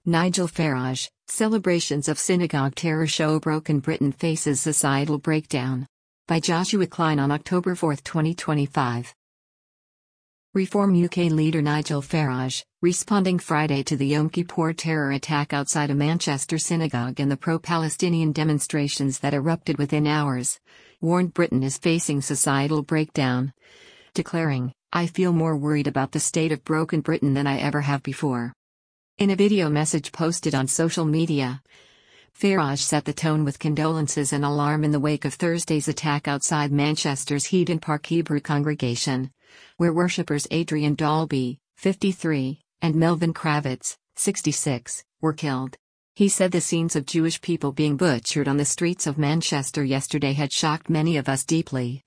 Nigel Farage, celebrations of synagogue terror show broken Britain faces societal breakdown. By Joshua Klein on October 4, 2025. Reform UK leader Nigel Farage, responding Friday to the Yom Kippur terror attack outside a Manchester synagogue and the pro-Palestinian demonstrations that erupted within hours, warned Britain is facing societal breakdown, declaring, "I feel more worried about the state of broken Britain than I ever have before." In a video message posted on social media, Farage set the tone with condolences and alarm in the wake of Thursday's attack outside Manchester's Heaton Park Hebrew congregation, where worshippers Adrian Dalby, 53, and Melvin Kravitz, 66, were killed. He said the scenes of Jewish people being butchered on the streets of Manchester yesterday had shocked many of us deeply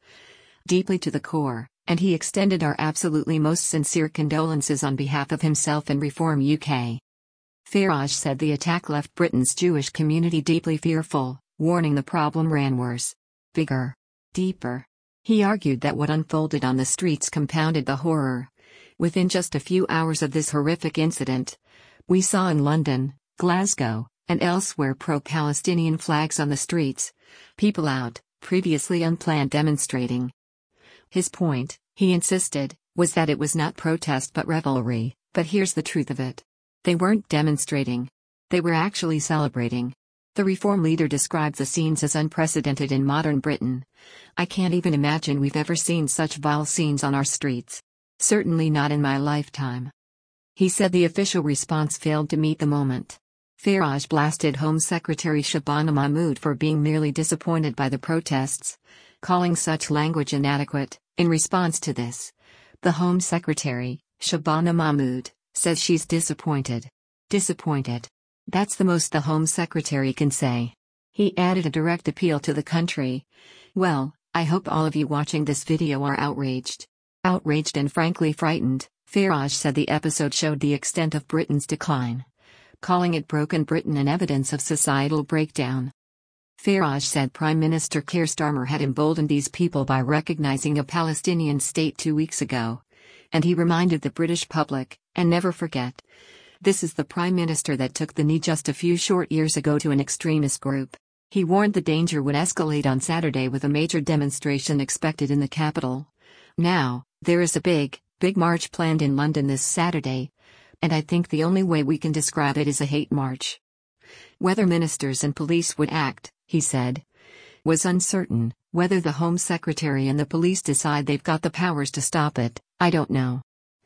to the core, and he extended our absolutely most sincere condolences on behalf of himself and Reform UK. Farage said the attack left Britain's Jewish community deeply fearful, warning the problem ran worse, bigger, deeper. He argued that what unfolded on the streets compounded the horror. Within just a few hours of this horrific incident, we saw in London, Glasgow, and elsewhere pro-Palestinian flags on the streets, people out, previously unplanned demonstrating. His point, he insisted, was that it was not protest but revelry, but here's the truth of it. They weren't demonstrating. They were actually celebrating. The Reform leader described the scenes as unprecedented in modern Britain. "I can't even imagine we've ever seen such vile scenes on our streets. Certainly not in my lifetime." He said the official response failed to meet the moment. Farage blasted Home Secretary Shabana Mahmood for being merely disappointed by the protests, calling such language inadequate. In response to this, the Home Secretary, Shabana Mahmood, says she's disappointed. Disappointed. That's the most the Home Secretary can say. He added a direct appeal to the country. "Well, I hope all of you watching this video are outraged. Outraged and frankly frightened." Farage said the episode showed the extent of Britain's decline, calling it broken Britain and evidence of societal breakdown. Farage said Prime Minister Keir Starmer had emboldened these people by recognizing a Palestinian state 2 weeks ago. And he reminded the British public, and never forget, this is the Prime Minister that took the knee just a few short years ago to an extremist group. He warned the danger would escalate on Saturday with a major demonstration expected in the capital. Now, there is a big march planned in London this Saturday, and I think the only way we can describe it is a hate march. Whether ministers and police would act, he said, was uncertain. Whether the Home Secretary and the police decide they've got the powers to stop it, I don't know.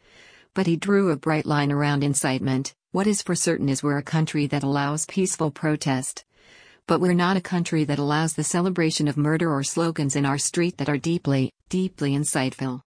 But he drew a bright line around incitement. What is for certain is we're a country that allows peaceful protest. But we're not a country that allows the celebration of murder or slogans in our street that are deeply insightful.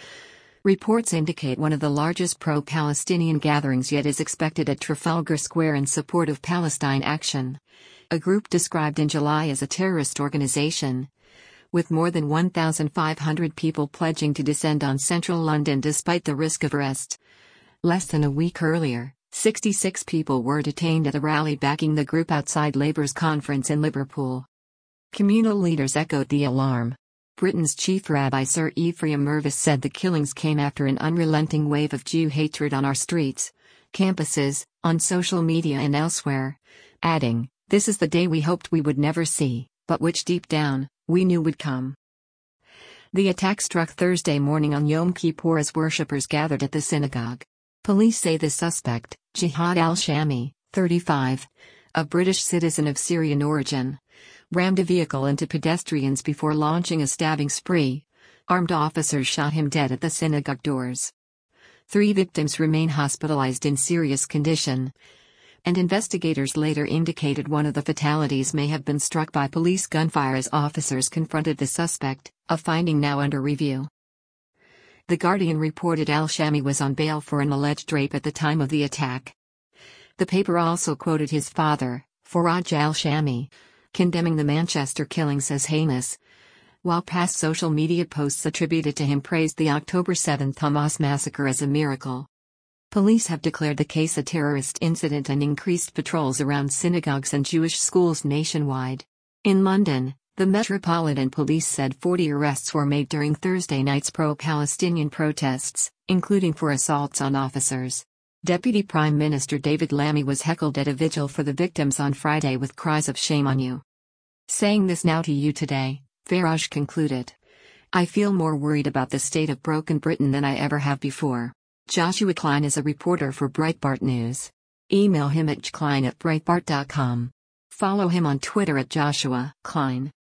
Reports indicate one of the largest pro-Palestinian gatherings yet is expected at Trafalgar Square in support of Palestine Action, a group described in July as a terrorist organization, with more than 1,500 people pledging to descend on central London despite the risk of arrest. Less than a week earlier, 66 people were detained at a rally backing the group outside Labour's conference in Liverpool. Communal leaders echoed the alarm. Britain's chief rabbi Sir Ephraim Mervis said the killings came after an unrelenting wave of Jew hatred on our streets, campuses, on social media and elsewhere, adding, "This is the day we hoped we would never see, but which deep down, we knew would come." The attack struck Thursday morning on Yom Kippur as worshippers gathered at the synagogue. Police say the suspect, Jihad al-Shami, 35, a British citizen of Syrian origin, rammed a vehicle into pedestrians before launching a stabbing spree. Armed officers shot him dead at the synagogue doors. 3 victims remain hospitalized in serious condition, and investigators later indicated one of the fatalities may have been struck by police gunfire as officers confronted the suspect, a finding now under review. The Guardian reported al-Shami was on bail for an alleged rape at the time of the attack. The paper also quoted his father, Faraj al-Shami, condemning the Manchester killings as heinous, while past social media posts attributed to him praised the October 7 Hamas massacre as a miracle. Police have declared the case a terrorist incident and increased patrols around synagogues and Jewish schools nationwide. In London, the Metropolitan Police said 40 arrests were made during Thursday night's pro-Palestinian protests, including for assaults on officers. Deputy Prime Minister David Lammy was heckled at a vigil for the victims on Friday with cries of "Shame on you." Saying this now to you today, Farage concluded. I feel more worried about the state of broken Britain than I ever have before. Joshua Klein is a reporter for Breitbart News. Email him at jklein@breitbart.com. Follow him on Twitter at Joshua Klein.